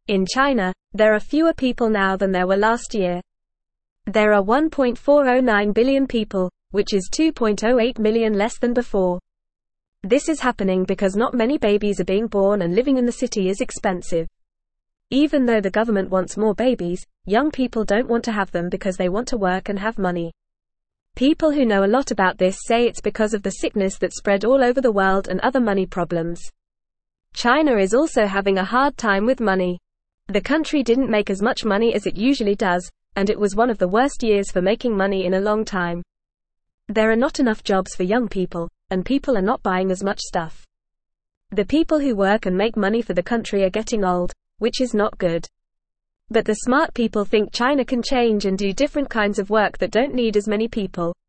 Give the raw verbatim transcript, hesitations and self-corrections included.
In China, there are fewer people now than there were last year. There are one point four zero nine billion people, which is two point zero eight million less than before. This is happening because not many babies are being born and living in the city is expensive. Even though the government wants more babies, young people don't want to have them because they want to work and have money. People who know a lot about this say it's because of the sickness that spread all over the world and other money problems. China is also having a hard time with money. The country didn't make as much money as it usually does, and it was one of the worst years for making money in a long time. There are not enough jobs for young people, and people are not buying as much stuff. The people who work and make money for the country are getting old, which is not good. But the smart people think China can change and do different kinds of work that don't need as many people.